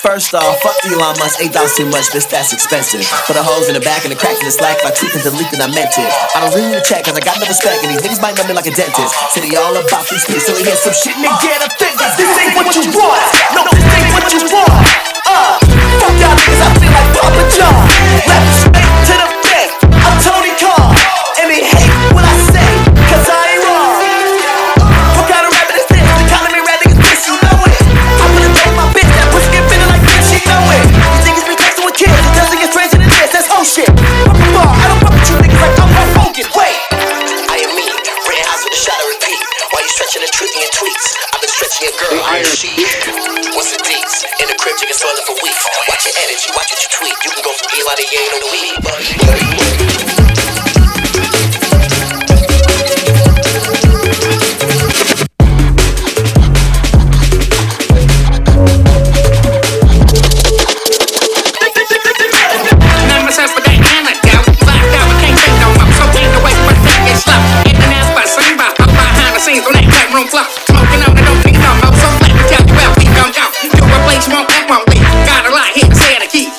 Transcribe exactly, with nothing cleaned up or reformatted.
First off, fuck Elon Musk, eight dollars too much, bitch, that's expensive. For the holes in the back and the cracks in the slack, if I tweet and delete, then I meant it. I don't really need to check, cause I got no respect, and these niggas might know me like a dentist. City all about these things, so he hear some shit, nigga, get offended. This ain't what you want, no, this ain't what you want. Uh, fuck y'all niggas, I feel like Papa John. Rap straight to the face, I'm Tony Khan. And they hate what I say, cause I ain't wrong. What kind of rapping is this? The kind of me rap niggas this, you know it. I put a dope in my bitch, that pussy get bigger like this, she know it. These niggas be texting with kids, it doesn't get stranger than this, that's whole shit. Fuck the bar, I don't fuck with you niggas like I'm Hulk Hogan. Wait, I am me, red eyes with a shot of repeat. While you stretching and tweeting your tweets, I've been stretching your girl, iron sheet. What's the deets? In the crib, you can swallow for weeks. Watch your energy, watch what you tweet. You can go from Elon to Yang on the weed.